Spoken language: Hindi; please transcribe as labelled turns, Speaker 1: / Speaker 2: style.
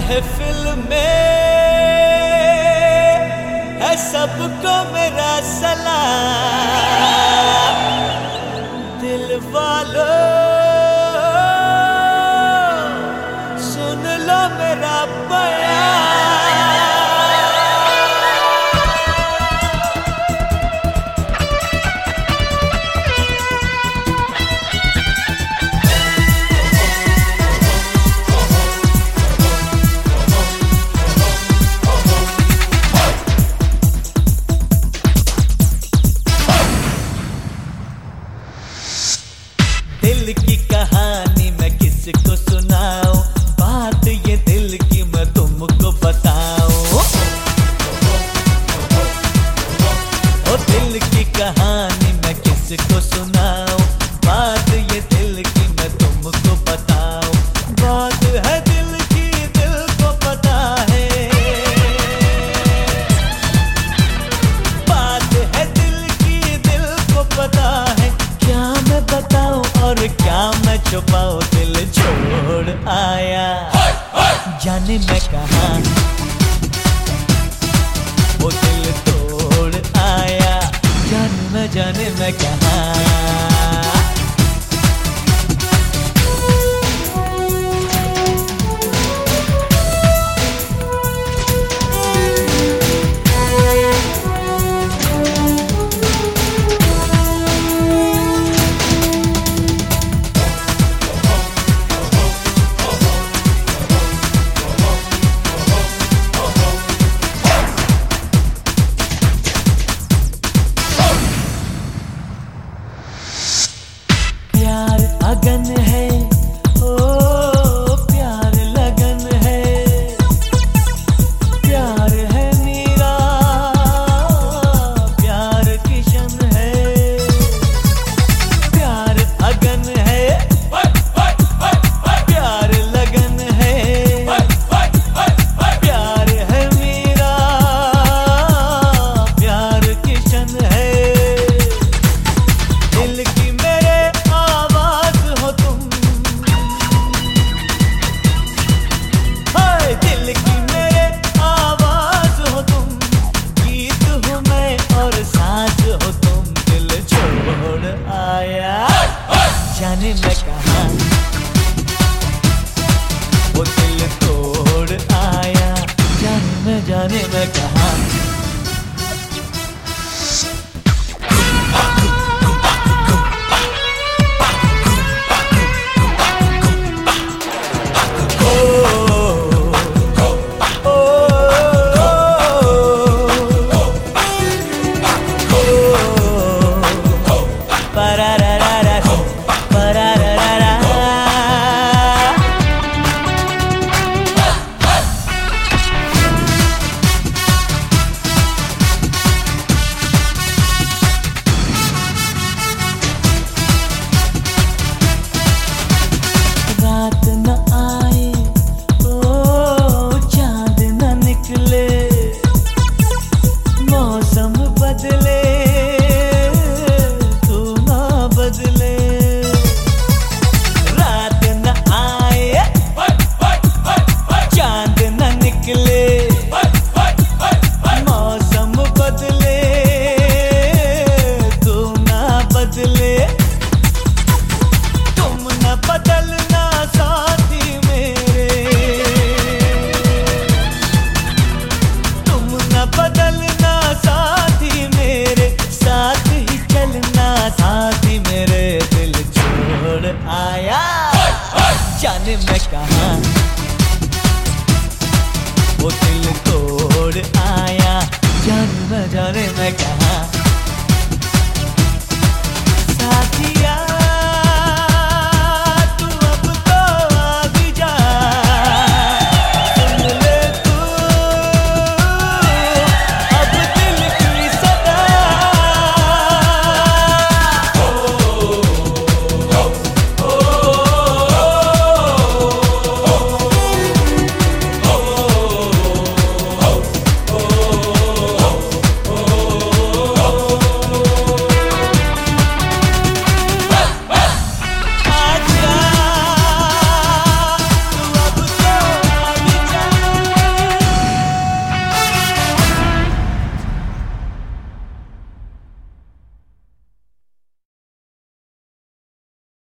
Speaker 1: महफिल में है सबको मेरा सलाम। दिल वालों सुन लो मेरा बयान। दिल की कहानी मैं किसको सुनाऊं, बात ये दिल की मैं तुमको बताऊं। ओ दिल की कहानी मैं किसको सुनाऊं, बात ये दिल की मैं तुमको बताऊं। बात है दिल की, दिल को पता है। बात है दिल की, दिल को पता है। क्या मैं बताऊं और क्या मैं छुपाऊं, दिल छोड़ आया जाने मैं कहां। वो दिल तोड़ आया जाने मैं कहां। लगन है ओ प्यार लगन है, प्यार है मेरा प्यार किशन है। प्यार अगन है प्यार लगन है, प्यार है मेरा प्यार किशन है। दिल की मेरे आवाज हो तुम, हाय दिल की मेरे आवाज हो तुम। गीत हूँ मैं और साज हो तुम। दिल छोड़ आया जाने मैं कहां, वो दिल तोड़ आया जाने मैं कहां। रात न आए ओ चांद न निकले, मौसम बदले तू ना बदले। रात न आए चांद न निकले, मौसम बदले तू ना बदले। तुम न बदलना साथी मेरे, तुम न बदलना साथी मेरे। साथ ही चलना साथी मेरे। दिल छोड़ आया जाने मैं कहां, वो दिल तोड़ आया जाने मैं कहां।